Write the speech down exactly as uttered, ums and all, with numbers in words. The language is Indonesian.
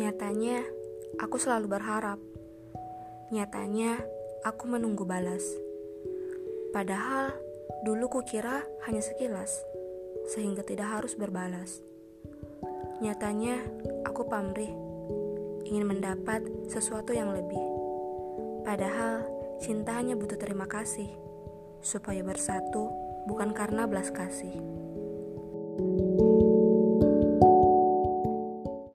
Nyatanya, aku selalu berharap. Nyatanya, aku menunggu balas. Padahal, dulu kukira hanya sekilas, sehingga tidak harus berbalas. Nyatanya, aku pamrih, ingin mendapat sesuatu yang lebih. Padahal, cinta hanya butuh terima kasih, supaya bersatu bukan karena belas kasih.